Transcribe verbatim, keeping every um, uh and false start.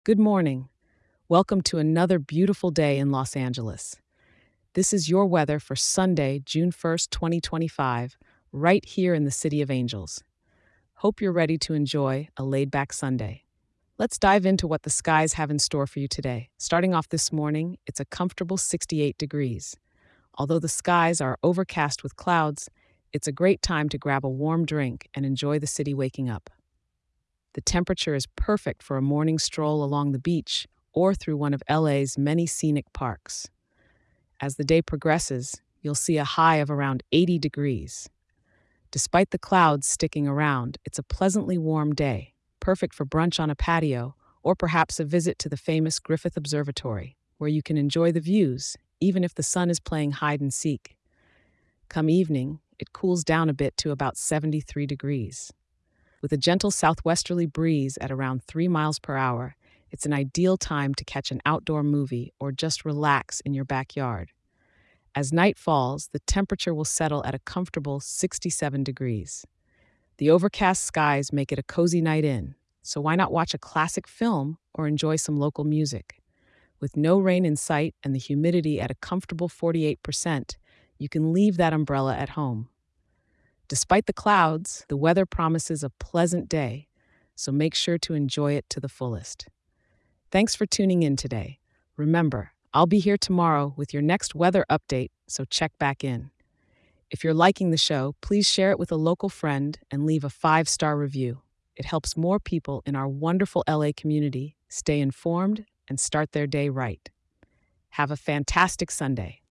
Good morning. Welcome to another beautiful day in Los Angeles. This is your weather for Sunday, June first, twenty twenty-five, right here in the City of Angels. Hope you're ready to enjoy a laid back Sunday. Let's dive into what the skies have in store for you today. Starting off this morning, it's a comfortable sixty-eight degrees. Although the skies are overcast with clouds, it's a great time to grab a warm drink and enjoy the city waking up. The temperature is perfect for a morning stroll along the beach or through one of L A's many scenic parks. As the day progresses, you'll see a high of around eighty degrees. Despite the clouds sticking around, it's a pleasantly warm day, perfect for brunch on a patio or perhaps a visit to the famous Griffith Observatory, where you can enjoy the views, even if the sun is playing hide and seek. Come evening, it cools down a bit to about seventy-three degrees. With a gentle southwesterly breeze at around three miles per hour, it's an ideal time to catch an outdoor movie or just relax in your backyard. As night falls, the temperature will settle at a comfortable sixty-seven degrees. The overcast skies make it a cozy night in, so why not watch a classic film or enjoy some local music? With no rain in sight and the humidity at a comfortable forty-eight percent, you can leave that umbrella at home. Despite the clouds, the weather promises a pleasant day, so make sure to enjoy it to the fullest. Thanks for tuning in today. Remember, I'll be here tomorrow with your next weather update, so check back in. If you're liking the show, please share it with a local friend and leave a five-star review. It helps more people in our wonderful L A community stay informed and start their day right. Have a fantastic Sunday.